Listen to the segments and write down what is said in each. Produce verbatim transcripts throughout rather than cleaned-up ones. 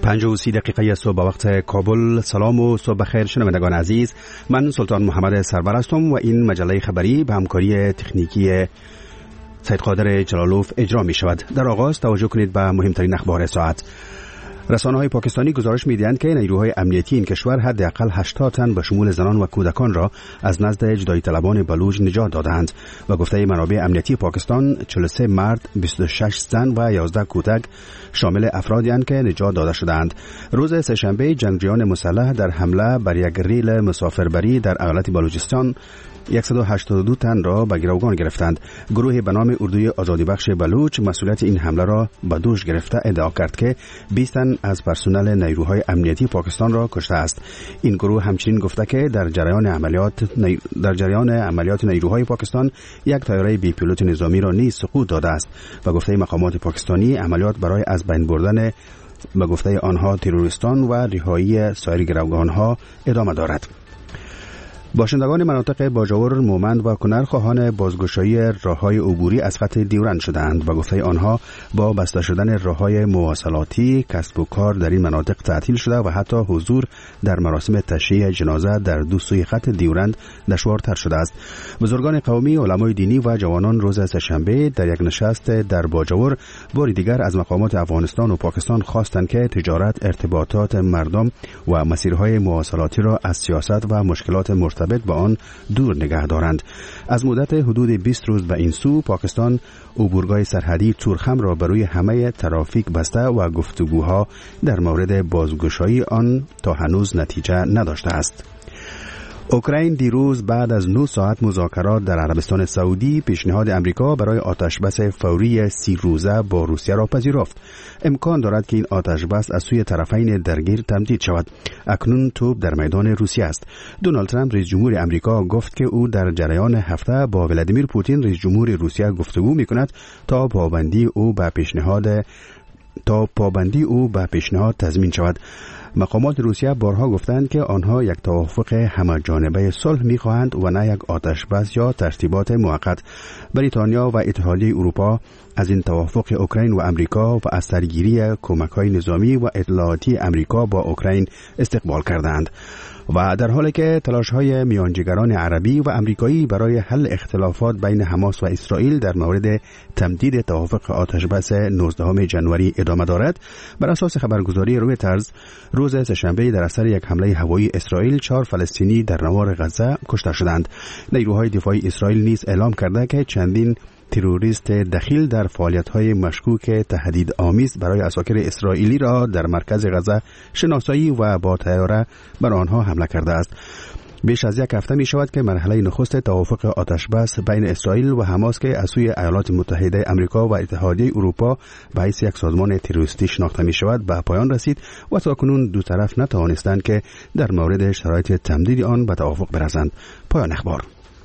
پنج و سی دقیقه صبح به وقت کابل. سلام و صبح بخیر شنوندگان عزیز، من سلطان محمد سرور هستم و این مجله خبری به همکاری تکنیکی سید قادر جلالوف اجرا می شود. در آغاز توجه کنید به مهمترین اخبار ساعت. رسانه‌های پاکستانی گزارش می‌دهند که نیروهای امنیتی این کشور حداقل هشتاد تن به شمول زنان و کودکان را از نزد جدایی طلبان بلوچ نجات دادند و گفته منابع امنیتی پاکستان چهل و سه مرد، بیست و شش زن و یازده کودک شامل افرادی اند که نجات داده شدند. روز سه‌شنبه جنگجویان مسلح در حمله بر یک ریل مسافربری در ایالت بلوچستان صد و هشتاد و دو تن را به گروگان گرفتند. گروه به نام اردوی آزادی بخش بلوچ مسئولیت این حمله را به دوش گرفته ادعا کرد که بیست تن از پرسنل نیروهای امنیتی پاکستان را کشته است. این گروه همچنین گفته که در جریان عملیات نی... در جریان عملیات نیروهای پاکستان یک طیاره بی پیلوت نظامی را نیز سقوط داده است و گفته مقامات پاکستانی عملیات برای از بین بردن به گفته آنها تروریستان و رهایی سایر گروگان‌ها ادامه دارد. باشندگان مناطق باجاور، مومند و کنر خواهان بازگشایی راه‌های عبوری از خط دیورند شدند و گفته آنها با بسته شدن راه‌های مواصلاتی کسب و کار در این مناطق تعطیل شده و حتی حضور در مراسم تشییع جنازه در دو سوی خط دیورند دشوارتر شده است. بزرگان قومی، علمای دینی و جوانان روز سه‌شنبه در یک نشست در باجاور بار دیگر از مقامات افغانستان و پاکستان خواستند که تجارت، ارتباطات مردم و مسیرهای مواصلاتی را از سیاست و مشکلات مرتبط با آن دور نگه دارند. از مدت حدود بیست روز به این سو پاکستان عبورگاه سرحدی تورخم را بروی همه ترافیک بسته و گفتگوها در مورد بازگشایی آن تا هنوز نتیجه نداشته است. اوکراین دیروز بعد از نه ساعت مذاکرات در عربستان سعودی پیشنهاد امریکا برای آتشبس فوری سی روزه با روسیه را پذیرفت. امکان دارد که این آتشبس از سوی طرفین درگیر تمدید شود. اکنون توپ در میدان روسیه است. دونالد ترامپ رئیس جمهور امریکا گفت که او در جریان هفته با ولادیمیر پوتین رئیس جمهور روسیه گفتگو می‌کند تا پابندی او به پیشنهاد تا پابندی او به پیشنهاد تضمین شود. مقامات روسیه بارها گفتند که آنها یک توافق همه جانبه صلح می‌خواهند و نه یک آتشبس یا ترتیبات موقت. بریتانیا و اتحادیه اروپا از این توافق اوکراین و امریکا و از سرگیری کمک‌های نظامی و اطلاعاتی امریکا با اوکراین استقبال کردند. و در حالی که تلاش‌های میانجیگران عربی و امریکایی برای حل اختلافات بین حماس و اسرائیل در مورد تمدید توافق آتشبس نوزدهم ژانویه ادامه دارد، بر اساس خبرگزاری رویترز روز سه‌شنبه در اثر یک حمله هوایی اسرائیل چهار فلسطینی در نوار غزه کشته شدند. نیروهای دفاعی اسرائیل نیز اعلام کرده که چندین تروریست دخیل در فعالیت‌های مشکوک تهدید آمیز برای عساکر اسرائیلی را در مرکز غزه شناسایی و با طیاره بر آنها حمله کرده است. بیش از یک هفته می شود که مرحله نخست توافق آتشبس بین اسرائیل و حماس که از سوی ایالات متحده آمریکا و اتحادیه اروپا به حیث یک سازمان تروریستی شناخته می شود به پایان رسید و تاکنون دو طرف نتوانستند که در مورد شرایط تمدید آن به توافق برسند. پایان اخبار.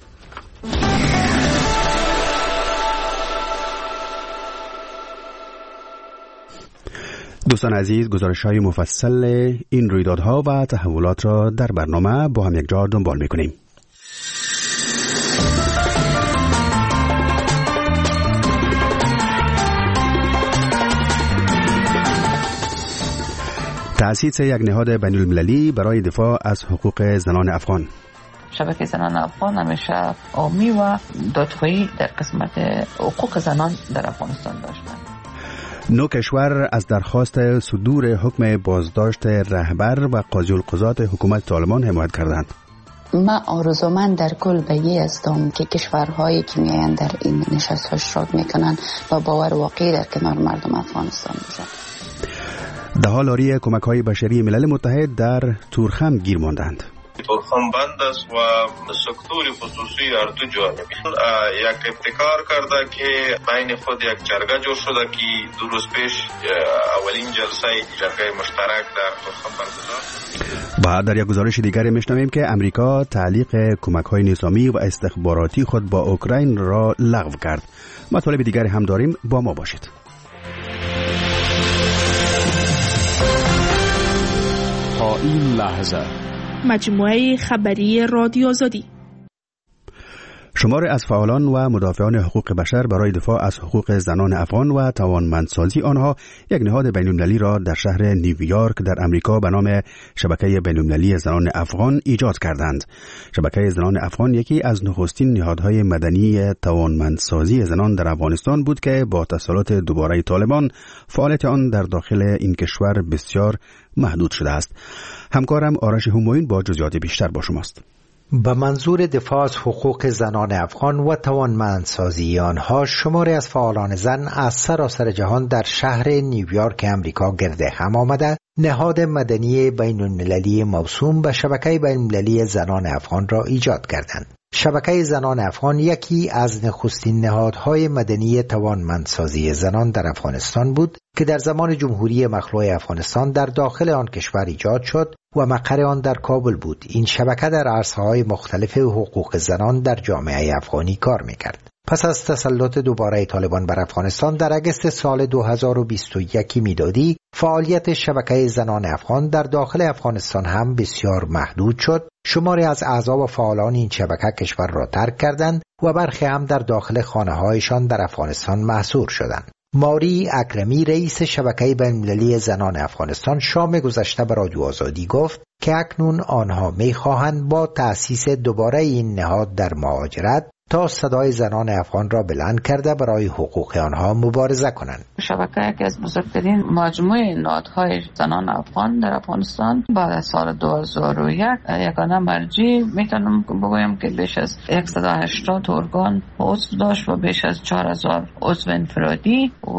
دوستان عزیز، گزارش‌های مفصل این رویدادها و تحولات را در برنامه با هم یک جا دنبال می‌کنیم. تأسیس یک نهاد بین‌المللی برای دفاع از حقوق زنان افغان. شبکه زنان افغان همیشه عامی و دادخواهی در قسمت حقوق زنان در افغانستان داشتند. نو کشور از درخواست صدور حکم بازداشت رهبر و قاضی القضات حکومت طالبان حمایت کردند. من آرزومند در کل به یه هستم که کشورهایی که میآیند در این نشست ها اشتراک میکنن با باور واقعی در کنار مردم افغانستان باشند. ده ها لاری کمک های بشری ملل متحد در تورخم گیر ماندند. تورخم بند است و سکتور خصوصی در دو جانب یک ابتکار کرده که بین خود یک جرگه جور شده که دو روز پیش اولین جلسه جرگه مشترک در تورخم برگزار. و در یک گزارش دیگر میشنویم که امریکا تعلیق کمک های نظامی و استخباراتی خود با اوکراین را لغو کرد. مطالب دیگری هم داریم، با ما باشید. تا این لحظه مجموعه خبری رادیو آزادی. شماری از فعالان و مدافعان حقوق بشر برای دفاع از حقوق زنان افغان و توانمندسازی آنها یک نهاد بین‌المللی را در شهر نیویورک در امریکا به نام شبکه بین‌المللی زنان افغان ایجاد کردند. شبکه زنان افغان یکی از نخستین نهادهای مدنی توانمندسازی زنان در افغانستان بود که با تسلط دوباره طالبان فعالیت آن در داخل این کشور بسیار محدود شده است. همکارم آرش همایون با جزئیات بیشتر با شماست. به منظور دفاع از حقوق زنان افغان و توانمندسازی آنها، شماری از فعالان زن از سراسر جهان در شهر نیویورک امریکا گرد هم آمده نهاد مدنی بین المللی موسوم به شبکه بین المللی زنان افغان را ایجاد کردند. شبکه زنان افغان یکی از نخستین نهادهای مدنی توانمندسازی زنان در افغانستان بود که در زمان جمهوری مخلوع افغانستان در داخل آن کشور ایجاد شد و مقر آن در کابل بود. این شبکه در عرصه‌های مختلف حقوق زنان در جامعه افغانی کار می‌کرد. پس از تسلط دوباره طالبان بر افغانستان در اگست سال دو هزار و بیست و یک میلادی، فعالیت شبکه زنان افغان در داخل افغانستان هم بسیار محدود شد. شماری از اعضا و فعالان این شبکه کشور را ترک کردند و برخی هم در داخل خانه‌هایشان در افغانستان محصور شدند. ماری اکرمی رئیس شبکه بین‌المللی زنان افغانستان شام گذشته به رادیو آزادی گفت که اکنون آنها می‌خواهند با تأسیس دوباره این نهاد در مهاجرت تا صدای زنان افغان را بلند کرده برای حقوق آنها مبارزه کنند. شبکه یکی از بزرگترین مجموعه نهادهای زنان افغان در افغانستان بعد از سال دو هزار و یک یگانه مرجع میتونم بگویم که بیش از صد و هشتاد ارگان عضو داشت و بیش از چهار هزار عضو انفرادی و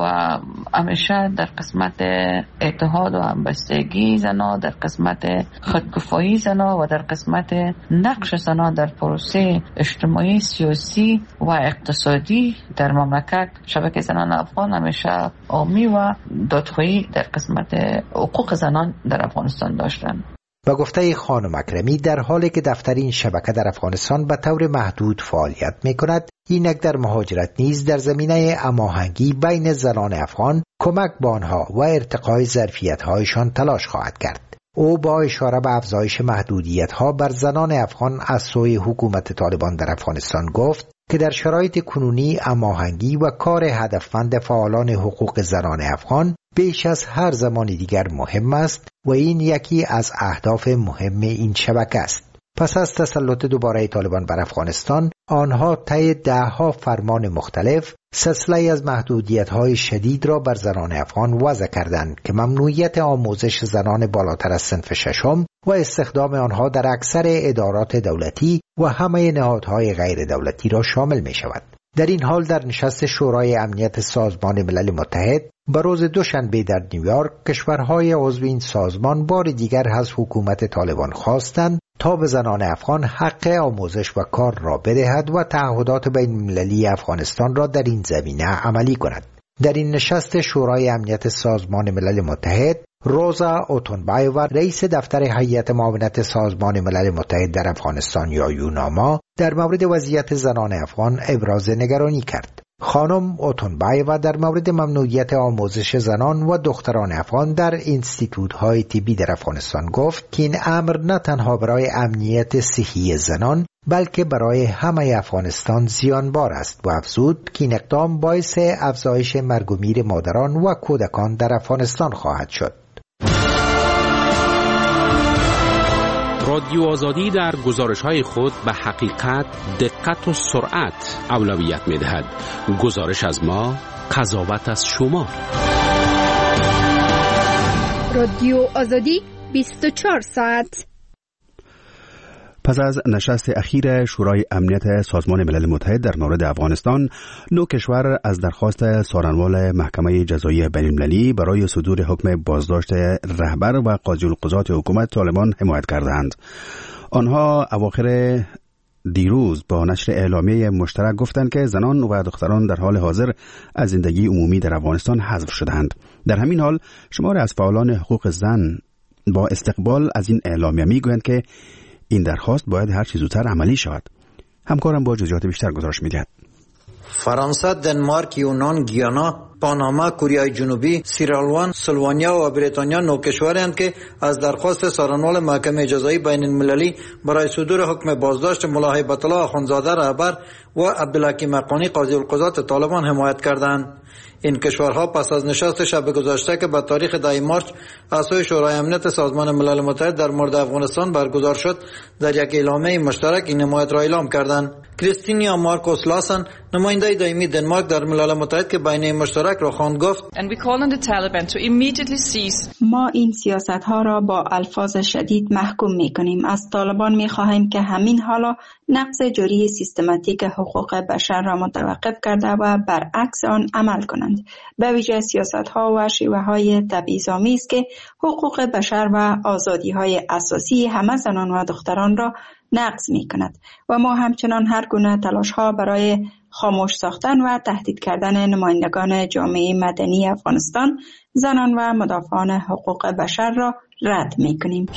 همیشه در قسمت اتحاد و همبستگی زنان، در قسمت خودکفایی زنان و در قسمت نقش زنان در پروسه اجتماعی، سیاسی و اقتصادی در مملکت شبکه زنان افغان همیشه عامی و دادخواهی در قسمت حقوق زنان در افغانستان داشتند. با گفته خانم اکرمی، در حالی که دفتر این شبکه در افغانستان به طور محدود فعالیت می‌کند، اینک در مهاجرت نیز در زمینه هماهنگی بین زنان افغان کمک به آنها و ارتقای ظرفیت‌هایشان تلاش خواهد کرد. او با اشاره به افزایش محدودیت‌ها بر زنان افغان از سوی حکومت طالبان در افغانستان گفت که در شرایط کنونی هماهنگی و کار هدفمند فعالان حقوق زنان افغان بیش از هر زمان دیگر مهم است و این یکی از اهداف مهم این شبکه است. پس از تسلط دوباره طالبان بر افغانستان، آنها طی ده‌ها فرمان مختلف سلسله از محدودیت‌های شدید را بر زنان افغان وضع کردند که ممنوعیت آموزش زنان بالاتر از صنف ششم و استخدام آنها در اکثر ادارات دولتی و همه نهادهای غیر دولتی را شامل می شود. در این حال در نشست شورای امنیت سازمان ملل متحد به روز دوشنبه در نیویورک، کشورهای عضو این سازمان بار دیگر از حکومت طالبان خواستند تا به زنان افغان حق آموزش و کار را بدهد و تعهدات بین المللی افغانستان را در این زمینه عملی کند. در این نشست شورای امنیت سازمان ملل متحد، روزا اوتونبایووا رئیس دفتر هیئت معاونت سازمان ملل متحد در افغانستان یا یوناما در مورد وضعیت زنان افغان ابراز نگرانی کرد. خانم اوتونبایووا در مورد ممنوعیت آموزش زنان و دختران افغان در اینستیتوت‌های طبی در افغانستان گفت که این امر نه تنها برای امنیت صحی زنان بلکه برای همه افغانستان زیانبار است و افزود که این اقدام باعث افزایش مرگ و میر مادران و کودکان در افغانستان خواهد شد. رادیو آزادی در گزارش‌های خود به حقیقت، دقت و سرعت اولویت می‌دهد. گزارش از ما، قضاوت از شما. رادیو آزادی بیست و چهار ساعت. پس از نشست اخیر شورای امنیت سازمان ملل متحد در مورد افغانستان، نو کشور از درخواست سارنوال محکمه جزایی بین‌المللی برای صدور حکم بازداشت رهبر و قاضی القضات حکومت طالبان حمایت کردند. آنها اواخر دیروز با نشر اعلامیه مشترک گفتند که زنان و دختران در حال حاضر از زندگی عمومی در افغانستان حذف شدند. در همین حال شماری از فعالان حقوق زن با استقبال از این اعلامیه میگویند که این درخواست باید هر چه زودتر عملی شود. همکارم با جزئیات بیشتر گزارش می‌دهد. فرانسه، دنمارک، یونان، گیانا، پاناما، کره جنوبی، سیرالوان، سلوانیا و بریتانیا نو کشورند که از درخواست سارنوال محکمه جزایی بین المللی برای صدور حکم بازداشت ملا هیبت الله اخوندزاده رهبر و عبدالحکیم حقانی قاضی القضات طالبان حمایت کردند. این کشورها پس از نشست شب گذشته که به تاریخ ده مارس از سوی شورای امنیت سازمان ملل متحد در مورد افغانستان برگزار شد، در یک اعلامیه مشترک این حمایت را اعلام کردند. کریستینیا مارکوس لاسن، نماینده دائمی دنمارک در ملل متحد که بیانیه مشترک را خواند، گفت: ما این سیاست ها را با الفاظ شدید محکوم می کنیم. از طالبان می خواهیم که همین حالا نقض جاری سیستماتیک حقوق بشر را متوقف کرده و برعکس آن عمل کنند. به ویژه سیاست ها و شیوه های تبعیض‌آمیز که حقوق بشر و آزادی های اساسی همه زنان و دختران را نقض می کند و ما همچنان هر گونه تلاش ها برای خاموش ساختن و تهدید کردن نمایندگان جامعه مدنی افغانستان، زنان و مدافعان حقوق بشر را رد می کنیم.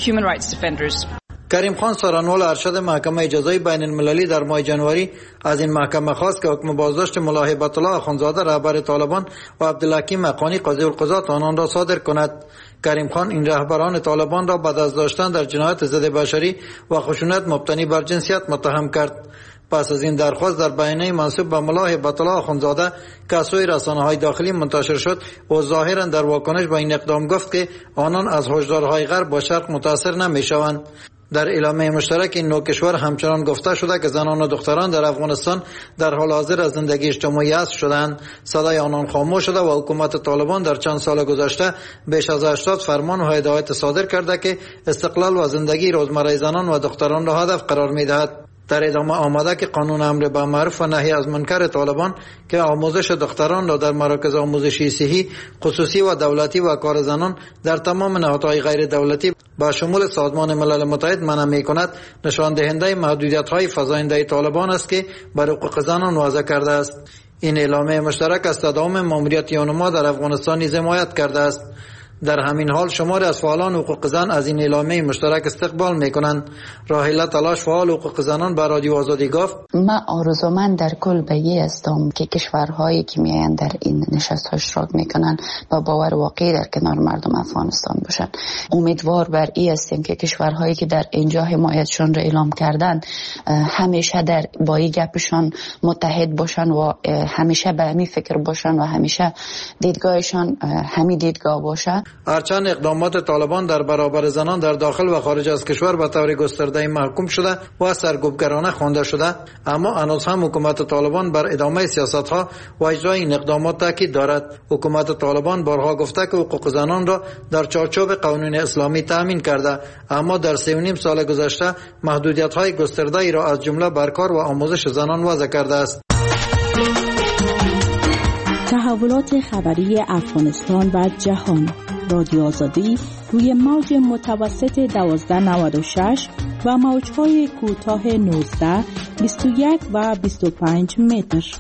کریم خان سارنوال ارشد محکمه جزایی بین المللی در ماه جنوری از این محکمه خواست که حکم بازداشت ملا هیبت الله اخوندزاده رهبر طالبان و عبدالحکیم حقانی قاضی القضات آنان را صادر کند. کریم خان این رهبران طالبان را بعد از داشتن در جنایت ضد بشری و خشونت مبتنی بر جنسیت متهم کرد. پس از این درخواست در بیانیه منسوب به ملا هیبت الله اخوندزاده که از سوی رسانه‌های داخلی منتشر شد و ظاهرا در واکنش به این اقدام گفت که آنان از هشدارهای غرب با شرق متاثر نمی‌شوند. در اعلامیه مشترک این نوع کشور همچنان گفته شده که زنان و دختران در افغانستان در حال حاضر از زندگی اجتماعی حذف شدند. صدای آنان خاموش شده و حکومت طالبان در چند سال گذشته بیش از هشتاد فرمان و هدایت صادر کرده که استقلال و زندگی روزمره زنان و دختران را هدف قرار می‌دهد. در ادامه آمده که قانون امر بالمعروف و نهی از منکر طالبان که آموزش دختران را در مراکز آموزشی صحی خصوصی و دولتی و کار زنان در تمام نهادهای غیر دولتی با شمول سازمان ملل متحد منع می‌کند، نشان دهنده محدودیت‌های فزاینده طالبان است که بر حقوق زنان وضع کرده است. این اعلامیه مشترک از تداوم ماموریت یونما در افغانستان نیز حمایت کرده است. در همین حال شماری از فعالان حقوق زن از این اعلامیه مشترک استقبال میکنند. راهیله تلاش فعال حقوق زنان به رادیو آزادی گفت: من آرزومند در کل به یه هستم که کشورهایی که میاین در این نشست ها اشتراک میکنن با باور واقعی در کنار مردم افغانستان باشن. امیدوار بر این هستیم که کشورهایی که در اینجا حمایتشون را اعلام کردن همیشه در با این گپشان متحد باشن و همیشه به همین فکر باشن و همیشه دیدگاهشان همین دیدگاه باشه. هرچند اقدامات طالبان در برابر زنان در داخل و خارج از کشور به طور گسترده محکوم شده و سرکوبگرانه خوانده شده، اما هنوز هم حکومت طالبان بر ادامه سیاست‌ها و اجرای این اقدامات تاکید دارد. حکومت طالبان بارها گفته که حقوق زنان را در چارچوب قانون اسلامی تأمین کرده، اما در سه و نیم سال گذشته محدودیت‌های گسترده‌ای را از جمله بر کار و آموزش زنان وضع کرده است. تحولات خبری افغانستان و جهان. رادیو آزادی روی موج متوسط دوازده نود و شش و موج‌های کوتاه نوزده، بیست و یک و بیست و پنج متر.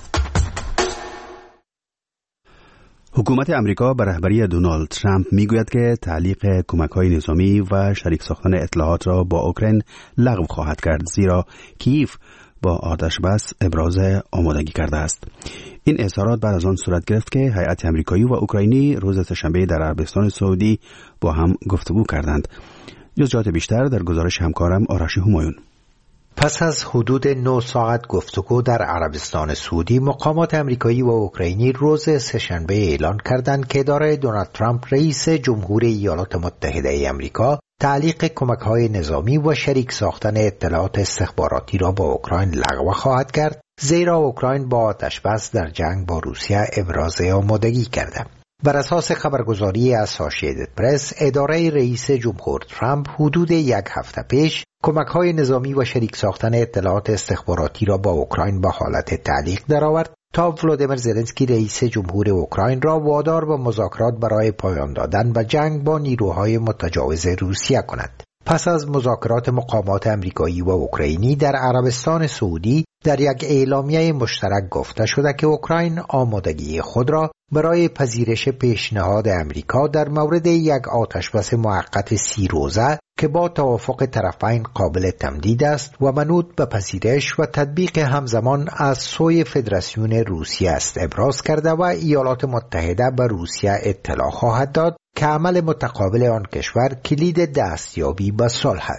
حکومت امریکا به رهبری دونالد ترامپ میگوید که تعلیق کمک‌های نظامی و شریک ساختن اطلاعات را با اوکراین لغو خواهد کرد، زیرا کیف با آتش بس ابراز آمادگی کرده است. این اظهارات بعد از آن صورت گرفت که هیئت آمریکایی و اوکراینی روز سه‌شنبه در عربستان سعودی با هم گفتگو کردند. جزئیات بیشتر در گزارش همکارم آرش همایون. پس از حدود نه ساعت گفتگو در عربستان سعودی، مقامات آمریکایی و اوکراینی روز سه‌شنبه اعلان کردند که اداره دونالد ترامپ رئیس جمهور ایالات متحده آمریکا تعلیق کمک‌های نظامی و شریک ساختن اطلاعات استخباراتی را با اوکراین لغو خواهد کرد، زیرا اوکراین با آتش بس در جنگ با روسیه ابراز آمادگی کرده. بر اساس خبرگزاری اسوسییتد پرس، اداره رئیس جمهور ترامپ حدود یک هفته پیش کمک‌های نظامی و شریک ساختن اطلاعات استخباراتی را با اوکراین به حالت تعلیق درآورد تا ولودیمیر زلنسکی رئیس جمهور اوکراین را وادار به مذاکرات برای پایان دادن به جنگ با نیروهای متجاوز روسیه کند. پس از مذاکرات مقامات آمریکایی و اوکراینی در عربستان سعودی، در یک اعلامیه مشترک گفته شده که اوکراین آمادگی خود را برای پذیرش پیشنهاد امریکا در مورد یک آتشبس موقت سی روزه که با توافق طرفین قابل تمدید است و منوط به پذیرش و تطبیق همزمان از سوی فدراسیون روسیه است ابراز کرده و ایالات متحده به روسیه اطلاع خواهد داد که عمل متقابل آن کشور کلید دستیابی به صلح است.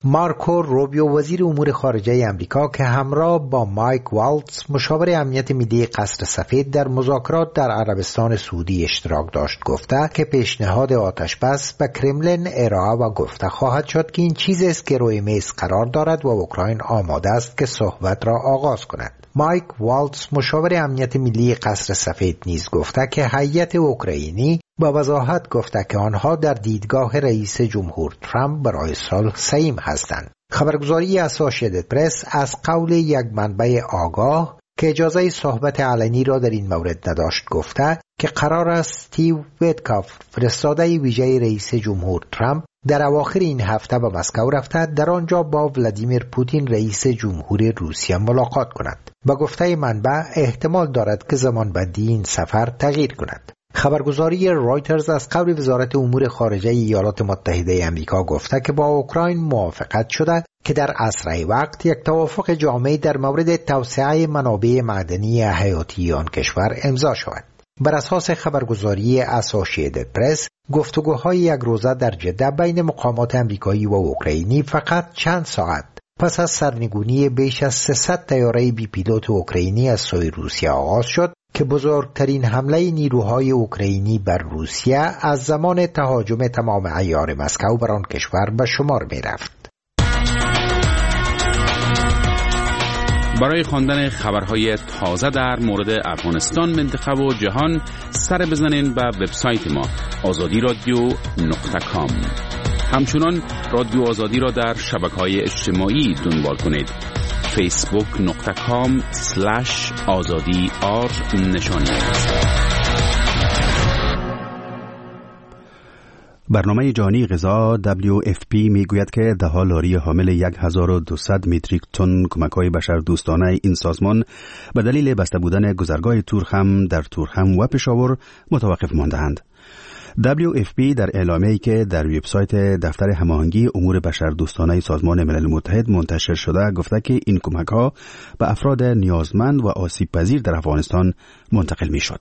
مارکو روبیو وزیر امور خارجه امریکا که همراه با مایک والتز مشاور امنیت ملی قصر سفید در مذاکرات در عربستان سعودی اشتراک داشت گفته که پیشنهاد آتشبس به کرملین ارائه و گفته خواهد شد که این چیزی است که روی میز قرار دارد و اوکراین آماده است که صحبت را آغاز کند. مایک والتز مشاور امنیت ملی قصر سفید نیز گفته که هیئت اوکراینی با وضاحت گفته که آنها در دیدگاه رئیس جمهور ترامپ برای صلح سعیم هستند. خبرگزاری اسوسییتد پرس از قول یک منبع آگاه که اجازه صحبت علنی را در این مورد نداشت گفته که قرار است استیو ویتکاف فرستاده ویژه رئیس جمهور ترامپ در اواخر این هفته به مسکو رفته در آنجا با ولادیمیر پوتین رئیس جمهور روسیه ملاقات کند. با گفته منبع احتمال دارد که زمانبندی این سفر تغییر کند. خبرگزاری رایترز از قول وزارت امور خارجه ایالات متحده آمریکا گفته که با اوکراین موافقت شده که در اسرع وقت یک توافق جامع در مورد توسعه منابع معدنی حیاتی آن کشور امضا شود. بر اساس خبرگزاری اسوسییتد پرس، گفتگوهای یک روزه در جده بین مقامات آمریکایی و اوکراینی فقط چند ساعت پس از سرنگونی بیش از سیصد طیاره بی پیلوت اوکراینی از سوی روسیه آغاز شد که بزرگترین حمله نیروهای اوکراینی بر روسیه از زمان تهاجم تمام عیار مسکو بر آن کشور به شمار می رفت. برای خواندن خبرهای تازه در مورد افغانستان، منطقه و جهان سر بزنین به وبسایت ما آزادی رادیو نقطه کام. همچنان رادیو آزادی را در شبکه‌های اجتماعی دنبال کنید. فیسبوک نقطه کام سلش آزادی آر نشانی. برنامه جهانی غذا دبلیو اف پی میگوید که ده ها لاری حامل هزار و دویست متریک تن کمک‌های بشردوستانه این سازمان به دلیل بسته بودن گذرگاه تورخم در تورخم و پشاور متوقف مانده‌اند. دبلیو اف پی در اعلامیه‌ای که در وبسایت دفتر هماهنگی امور بشردوستانه سازمان ملل متحد منتشر شده گفته که این کمک‌ها به افراد نیازمند و آسیب پذیر در افغانستان منتقل می‌شد.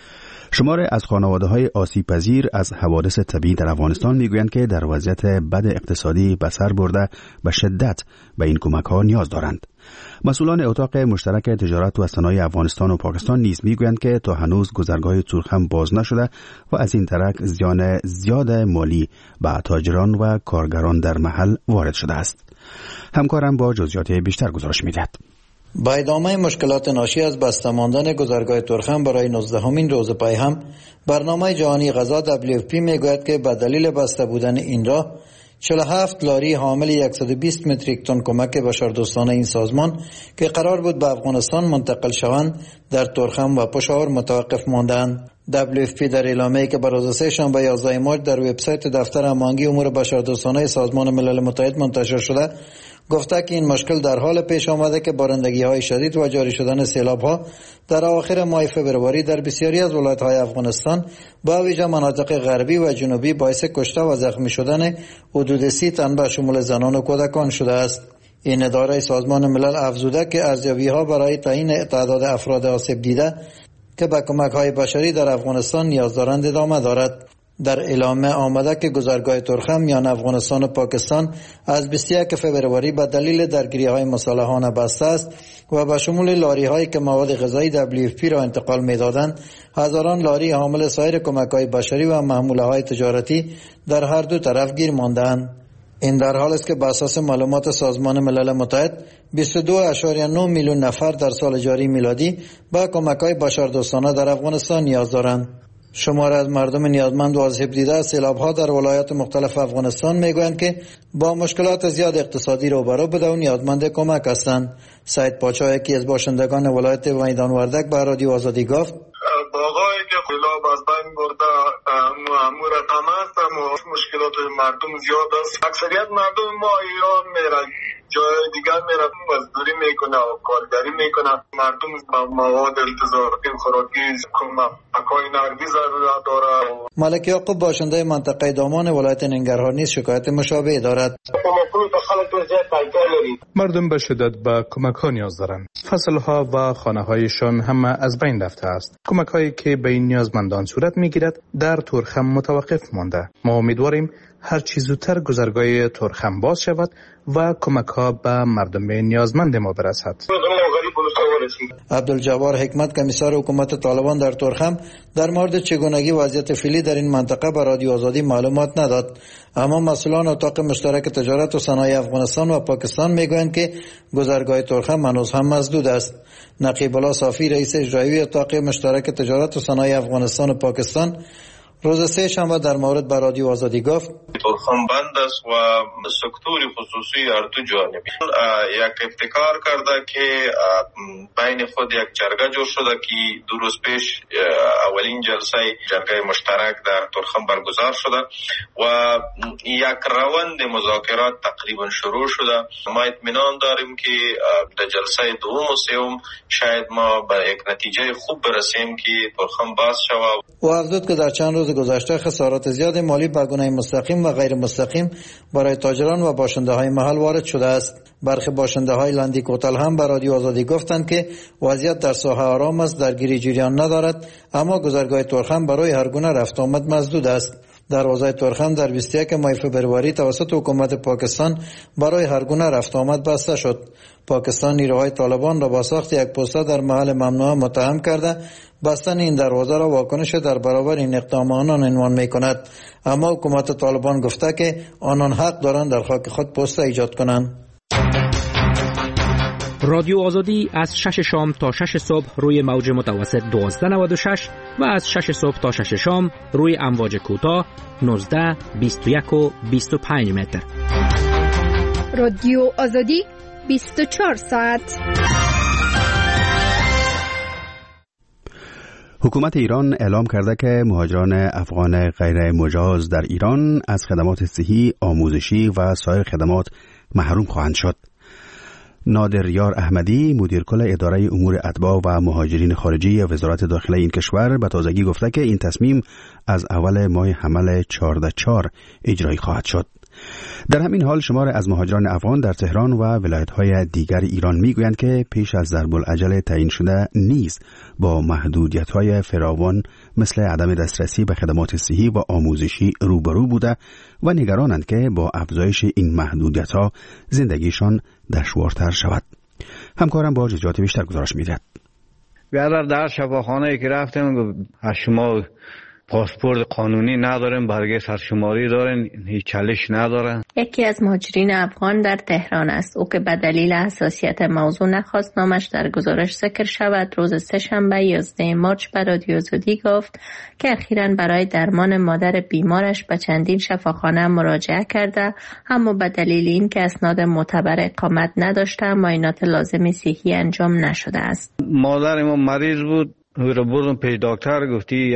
شمار از خانواده‌های آسیب پذیر از حوادث طبیعی در افغانستان میگویند که در وضعیت بد اقتصادی به سر برده به شدت به این کمک‌ها نیاز دارند. مسئولان اتاق مشترک تجارت و صنایع افغانستان و پاکستان نیز میگویند که تا هنوز گذرگاه تورخم باز نشده و از این طرح زیان زیاد مالی به تاجران و کارگران در محل وارد شده است. همکارم با جزئیات بیشتر گزارش می‌دهد. با ادامه مشکلات ناشی از بسته ماندن گذرگاه تورخم برای نوزدهمین روز پای هم، برنامه جهانی غذا دبلیو اف پی میگوید که به دلیل بسته بودن این راه چهل و هفت لاری حامل صد و بیست متریک تن کمک بشردوستانه این سازمان که قرار بود به افغانستان منتقل شوند در تورخم و پشاور متوقف ماندند. دبلیو اف پی در اعلامیه‌ای که بر سه شنبه یازده مارس در وبسایت دفتر هماهنگی امور بشردوستانه سازمان ملل متحد منتشر شده گفته که این مشکل در حال پیش آمده که بارندگی‌های شدید و جاری شدن سیلاب‌ها در اواخر ماه فوریه در بسیاری از ولایت‌های افغانستان با ویژه مناطق غربی و جنوبی باعث کشته و زخمی شدن حدود سی تن به شمول زنان و کودکان شده است. این اداره سازمان ملل افزوده که ارزیابی‌ها برای تعیین تعداد افراد آسیب دیده که به کمک‌های بشری در افغانستان نیاز دارند ادامه دارد. در اعلامیه آمده که گذرگاه تورخم میان افغانستان و پاکستان از بیست و یک فوریه به دلیل درگیری‌های مسلحانه بسته است و به شمول لاری‌هایی که مواد غذایی دبلیو اف پی را انتقال می‌دادند، هزاران لاری حامل سایر کمک‌های بشری و محموله‌های تجارتی در هر دو طرف گیر مانده‌اند. این در حال است که بر اساس معلومات سازمان ملل متحد بیست و دو ممیز نه میلیون نفر در سال جاری میلادی به کمک‌های بشردوستانه در افغانستان نیاز دارند. شمار از مردم نیازمند و آسیب دیده از سیلاب‌ها در ولایات مختلف افغانستان میگویند که با مشکلات زیاد اقتصادی روبرو بوده و نیازمند کمک هستند. سعید پاچا یکی از باشندگان ولایت میدان وردک به رادیو آزادی گفت: باغایی که سیلاب از بین برده مأمور تمام است و مشکلات مردم زیاد است. اکثریت مردم ما ایران میرن، جای دیگر میره مزدوری میکنه و کارگری میکنه. مردم مواد التزامی خوراکی کمک‌های نقدی ضرورت داره. ملک یعقوب باشنده منطقه دامان ولایت ننگرهار نیز شکایت مشابه دارد. مردم به شدت به کمک‌ها نیاز دارند. فصل‌ها و خانه‌هایشان همه از بین رفته است. کمک‌هایی که به این نیازمندان صورت می‌گیرد در تورخم متوقف مانده. ما امیدواریم هر چی زودتر گذرگاه ترخم باز شود و کمک ها به مردم نیازمند ما برسد. عبدالجبار حکمت کمیسر حکومت طالبان در ترخم در مورد چگونگی وضعیت فعلی در این منطقه به رادیو آزادی معلومات نداد، اما مسئولان اتاق مشترک تجارت و صنایع افغانستان و پاکستان میگویند که گذرگاه ترخم هنوز هم مسدود است. نقیب الله صافی رئیس اجرایی اتاق مشترک تجارت و صنایع افغانستان و پاکستان روز سه شنبه در مورد به رادیو آزادی گفت ترخم بند است و سکتور خصوصی هر دو جانبی یک ابتکار کرده که بین خود یک جرگه جور شده که دو روز پیش اولین جلسه جرگه مشترک در ترخم برگزار شده و یک روند مذاکرات تقریبا شروع شده. ما اطمینان داریم که در جلسه دوم و سوم شاید ما به یک نتیجه خوب برسیم که ترخم باز شود. و افزود که در چند روز گذشته خسارات زیاد مالی به گونه مستقیم و غیر مستقیم برای تاجران و باشنده های محل وارد شده است. برخی باشنده های لندی کوتل هم به رادیو آزادی گفتند که وضعیت در ساحه آرام است، درگیری جریان ندارد، اما گذرگاه ترخم برای هر گونه رفت آمد مسدود است. دروازه ترخم در بیست و یک ماه فوریه توسط حکومت پاکستان برای هر گونه رفت آمد بسته شد. پاکستان نیروهای طالبان را با ساخت یک پوسته در محل ممنوعه متهم کرده بستن این دروازه را واکنش در برابر این اقدام آنان عنوان می کند، اما حکومت طالبان گفته که آنان حق دارند در خاک خود پوسته ایجاد کنند. رادیو آزادی از شش شام تا شش صبح روی موج متوسط دوازده نود و شش و از شش صبح تا شش شام روی امواج کوتاه نوزده، بیست و یک و بیست و پنج متر. رادیو آزادی بیست و چهار ساعت. حکومت ایران اعلام کرده که مهاجران افغان غیر مجاز در ایران از خدمات صحی، آموزشی و سایر خدمات محروم خواهند شد. نادر یار احمدی مدیر کل اداره امور اتباع و مهاجرین خارجی وزارت داخله این کشور به تازگی گفته که این تصمیم از اول ماه حمل چهارده چهار اجرایی خواهد شد. در همین حال شمار از مهاجران افغان در تهران و ولایت‌های دیگر ایران میگویند که پیش از ضرب العجل تعیین شده نیز با محدودیت‌های فراوان مثل عدم دسترسی به خدمات صحی و آموزشی روبرو بوده و نگرانند که با افزایش این محدودیت‌ها زندگیشان دشوارتر شود. همکارم با جزئیات بیشتر گزارش می‌دهد. بیادر در شفاخانه‌ای که رفتم از شما پاسپورت قانونی ندارن، برگه سرشماری دارن، هیچ چالش ندارن. یکی از مهاجرین افغان در تهران است. او که به دلیل حساسیت موضوع نخواست نامش در گزارش ذکر شود، روز سه شنبه یازده مارس به رادیو آزادی گفت که اخیراً برای درمان مادر بیمارش به چندین شفاخانه مراجعه کرده، اما به دلیل اینکه اسناد معتبر اقامت نداشته معاینات لازم صحی انجام نشده است. مادر ما مریض بود، رو بردم پیش دکتر، گفتی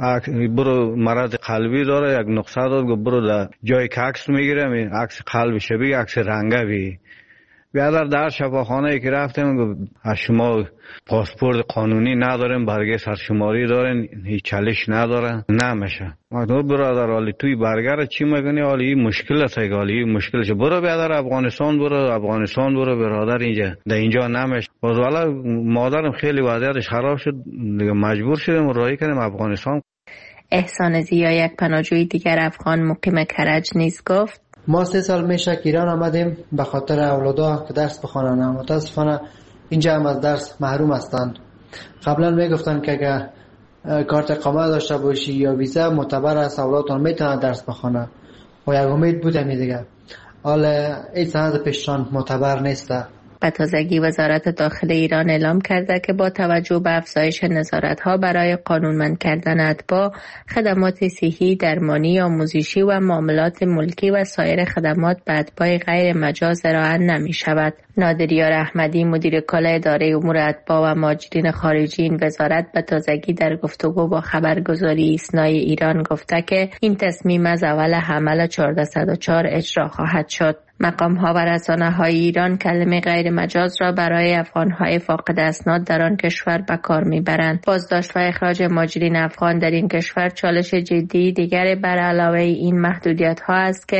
برو مرض قلبی داره، یک نقصه داد، گفت برو در جایی که عکس میگیرم عکس قلب شبیه عکس رنگه بی. بیادر در شفاخانه ای که رفتم گفت از شما پاسپورت قانونی ندارن، برگه سرشماری دارن، هیچ چالش ندارن، نمیشه. ما تو برادر حالی توی برگر چی میگنی؟ حالی مشکل است، حالی مشکل شه. برو بیادر افغانستان برو، افغانستان برو برادر، اینجا در اینجا نمیشه. باز والا مادرم خیلی وضعیتش خراب شد، دیگه مجبور شدیم راهی کردیم افغانستان. احسان زیا یک پناهجوی دیگر افغان مقیم کرج نیز گفت ما سه سال میشه که ایران آمدیم به خاطر اولادها که درس بخوانند، متاسفانه اینجا هم از درس محروم هستند. قبلا میگفتن که اگر کارت اقامت داشته باشی یا ویزا معتبر است اولادتان میتونن درس بخوانند و یک امید بود همین دیگه. حالا این سند پیشران معتبر نیست. به تازگی وزارت داخله ایران اعلام کرده که با توجه به افزایش نظارت‌ها برای قانونمند کردن اتباع، خدمات صحی، درمانی، آموزشی و معاملات ملکی و سایر خدمات به اتباع غیر مجاز ارائه نمی‌شود. نادر یار احمدی مدیر کل اداره امور اتباع و مهاجرین خارجی این وزارت به تازگی در گفتگو با خبرگزاری ایسنای ایران گفته که این تصمیم از اول حمل چهارده صد و چهار اجرا خواهد شد. مقام ها و رسانه های ایران کلمه غیر مجاز را برای افغان های فاقد اسناد در آن کشور به کار میبرند. بازداشت و اخراج مهاجرین افغان در این کشور چالش جدی دیگر بر علاوه این محدودیت ها است که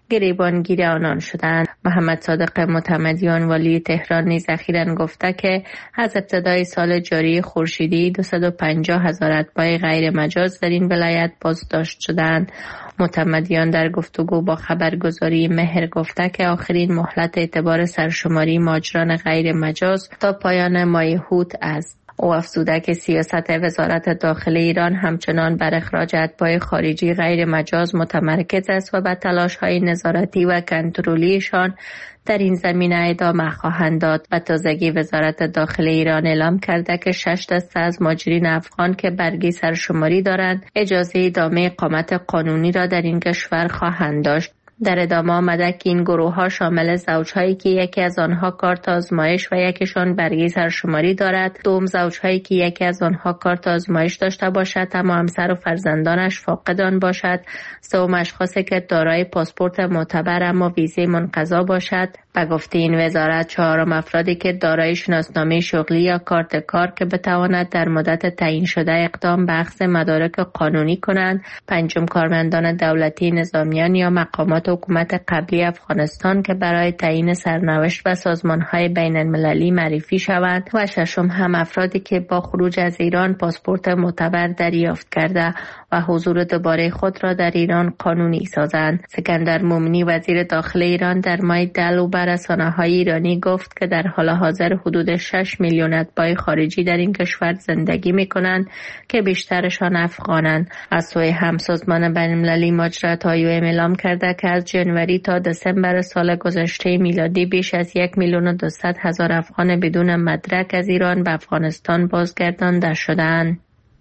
گریبانگیر آنان شدند. محمد صادق معتمدیان والی تهران نیز اخیراً گفته که از ابتدای سال جاری خورشیدی دویست و پنجاه هزار اتباع غیر مجاز در این ولایت بازداشت شدند. معتمدیان در گفتگو با خبرگزاری مهر گفته که آخرین مهلت اعتبار سرشماری مهاجران غیر مجاز تا پایان ماه هوت است. او افزوده که سیاست وزارت داخله ایران همچنان بر اخراج اتباع خارجی غیر مجاز متمرکز است و به تلاش‌های نظارتی و کنترلیشان در این زمینه ادامه خواهند داد. و تازگی وزارت داخله ایران اعلام کرده که شش دسته از مهاجرین افغان که برگی سرشماری دارند اجازه ادامه اقامت قانونی را در این کشور خواهند داشت. در ادامه آمده که این گروه ها شامل زوجهایی که یکی از آنها کارت آزمایش و یکیشان برگی سرشماری دارد، دوم زوجهایی که یکی از آنها کارت آزمایش داشته باشد اما همسر و فرزندانش فاقد آن باشد، سوم اشخاصی که دارای پاسپورت معتبر اما ویزه منقضا باشد. و گفته این وزارت چهارم افرادی که دارای شناسنامه شغلی یا کارت کار که بتواند در مدت تعیین شده اقدام به اخذ مدارک قانونی کنند، پنجم کارمندان دولتی، نظامیان یا مقامات حکومت قبلی افغانستان که برای تعیین سرنوشت و سازمان‌های بین‌المللی معرفی شوند و ششم هم افرادی که با خروج از ایران پاسپورت معتبر دریافت کرده و حضور دوباره خود را در ایران قانونی سازند. سکندر مومنی وزیر داخله ایران در ماه دلو بر رسانه‌های ایرانی گفت که در حال حاضر حدود شش میلیون اتباع خارجی در این کشور زندگی می‌کنند که بیشترشان افغانند. از سوی هم سازمان بین‌المللی مهاجرت آی او ام اعلام کرده که از جنوری تا دسامبر سال گذشته میلادی بیش از یک میلیون و دویست هزار افغان بدون مدرک از ایران به افغانستان بازگردانده شدند.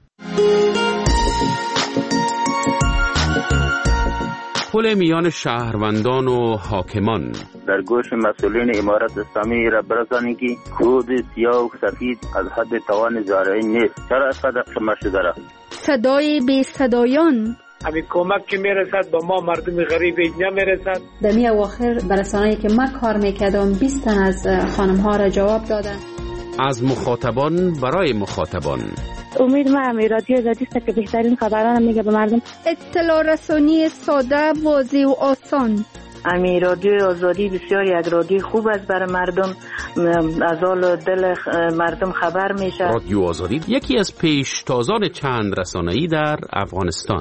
پل میان شهروندان و حاکمان در گوش مسئولین امارت اسلامی را برسانید که خود سیاه و سفید از حد توان زارعی نیست. چرا صدق شما شده را؟ صدای بی صدایان همین کمک که میرسد با ما مردم غریب اینجا میرسد. در می اواخر برسانه‌ای که من کار میکردم بیست تن از خانم ها را جواب دادن. از مخاطبان برای مخاطبان. امید ما هم رادیو آزادی است که بهترین خبران میگه به مردم. اطلاع رسانی ساده، واضح و آسان. امی رادیو آزادی بسیار یک رادیو خوب است برای مردم، از حال دل مردم خبر میشه. رادیو آزادی یکی از پیشتازان چند رسانه‌ای در افغانستان.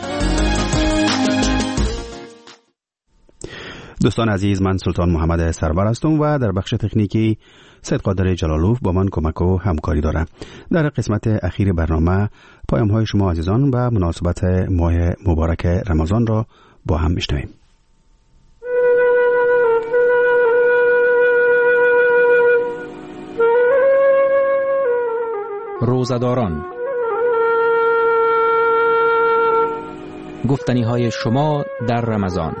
دوستان عزیز، من سلطان محمد سرور هستم و در بخش تکنیکی سید قادر جلالوف با من کمک و همکاری دارم. در قسمت اخیر برنامه پیام های شما عزیزان و مناسبت ماه مبارک رمضان را با هم میشنویم. روزداران، گفتنی های شما در رمضان.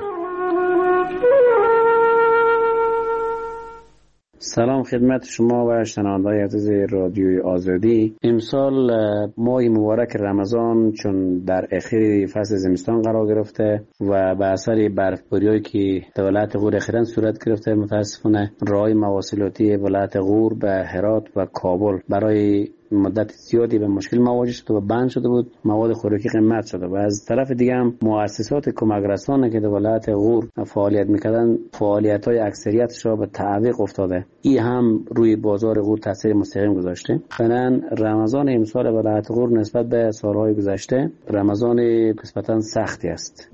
سلام خدمت شما و شنوندگان عزیز رادیوی آزادی. امسال ماه مبارک رمضان چون در اخیر فصل زمستان قرار گرفته و به اثر برفباری‌هایی که در ولایت غور اخیراً صورت گرفته، متاسفانه راه‌های مواصلاتی ولایت غور به هرات و کابل برای مدت زیادی به مشکل مواجه شده و بند شده بود، مواد خوراکی قیمت شده و از طرف دیگه هم مؤسسات کمک رسانه که در ولایت غور فعالیت میکردن فعالیت‌های اکثریتش را به تعویق افتاده. این هم روی بازار غور تاثیر مستقیم گذاشته. فعلا رمضان امسال ولایت غور نسبت به سالهای گذشته رمضان نسبتاً سختی است.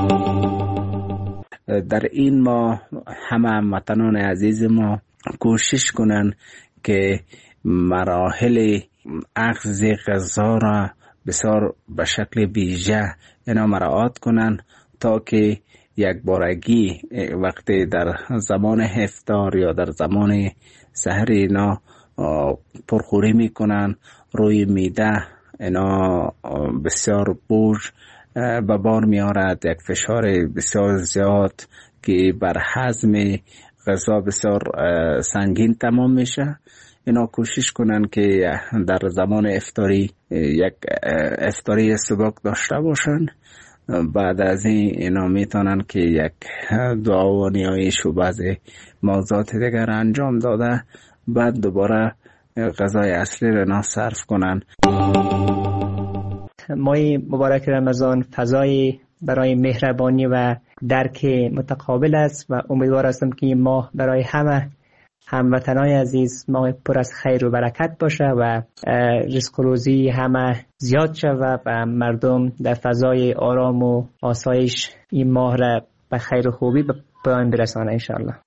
در این ماه همه هموطنان عزیز ما کوشش کنن که مراحل اخذ غذا را بسیار به شکل ویژه اینا مراعات کنن تا که یک بارگی وقتی در زمان افطار یا در زمان سحر اینا پرخوری میکنن، روی میده اینا بسیار بوج به بار میارد، یک فشار بسیار زیاد که بر هضم غذا بسیار سنگین تمام میشه. اینا کوشش کنن که در زمان افطاری یک افطاری سبک داشته باشن. بعد از این اینا میتونن که یک دعا و نیایش و بعض موضوعات دیگر انجام داده، بعد دوباره غذای اصلی را اینا صرف کنن. ماه مبارک رمضان فضای برای مهربانی و درک متقابل است و امیدوار هستم که این ماه برای همه هموطنان عزیز ماه پر از خیر و برکت باشه و رزق و روزی همه زیاد شود و مردم در فضای آرام و آسایش این ماه را به خیر و خوبی به پایان برسانه انشاءالله.